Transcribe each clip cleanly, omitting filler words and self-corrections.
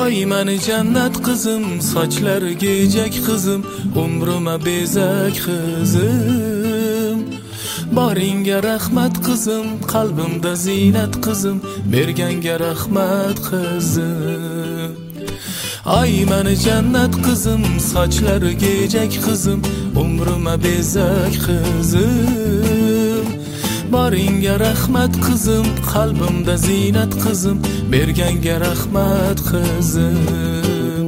Oy meni jannat qizim, sochlari gejak qizim, umrima bezak qizim. Boringga rahmat qizim, qalbimda zinat qizim, berganga rahmat qizim. Oy meni jannat qizim, sochlari gejak qizim, umrima bezak qizim. Boringga rahmat qizim, qalbimda zinat qizim, berganga rahmat qizim.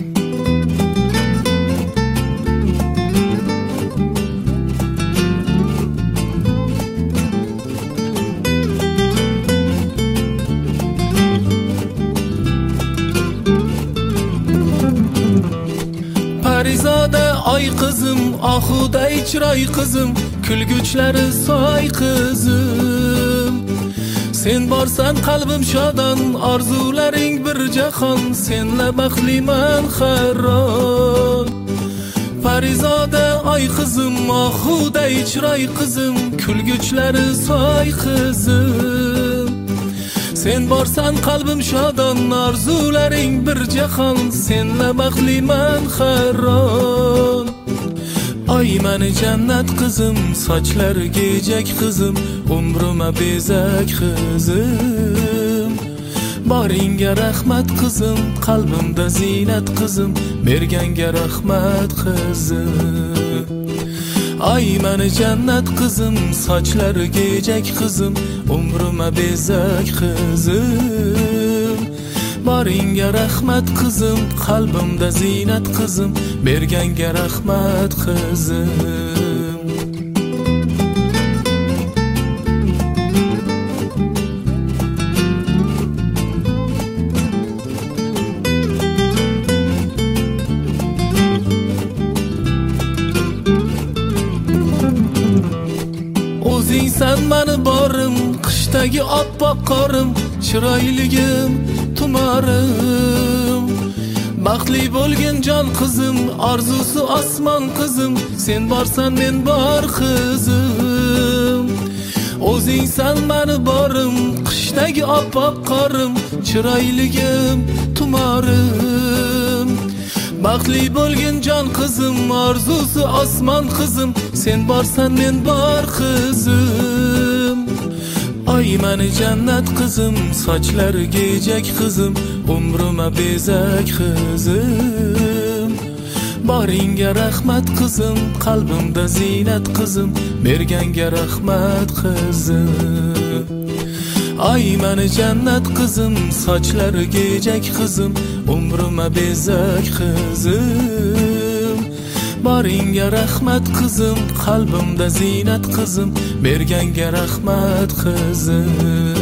Parizoda oy qizim, ohuday chiroy qizim, kulguchlari soy qizim. Sen borsan qalbim shodon, orzularing bir jahon, senla baxtliman xaron. Parizoda oy qizim, ohuday chiroy qizim, kulguchlari soy qizim. Sen borsan qalbim shodon, orzularing bir jahon, senla baxtliman xaron. Oy meni jannat qizim, sochlari gejak qizim, umrima bezak qizim. Boringga rahmat qizim, qalbimda zinat qizim, berganga rahmat qizim. Oy meni jannat qizim, sochlari gejak qizim, umrima bezak qizim. Boringga rahmat qizim, qalbimda zinat qizim, berganga rahmat qizim. O'zingsan mani borim, qishdagi oppoq qorim, chiroyligim tumorim. Baxtli bo'lgin jon qizim, orzusi osmon qizim, sen borsan men bor qizim. O'zingsan mani borim, qishdagi oppoq qorim, chiroyligim tumorim. Baxtli bo'lgin jon qizim, orzusi osmon qizim, sen borsan men bor qizim. Oy meni jannat qizim, sochlari gejak qizim, umrima bezak qizim. Boringga rahmat qizim, qalbimda zinat qizim, berganga rahmat qizim. Oy meni jannat qizim, sochlari gejak qizim, umrima bezak qizim. Boringga rahmat qizim, qalbimda zinat qizim, berganga rahmat qizim.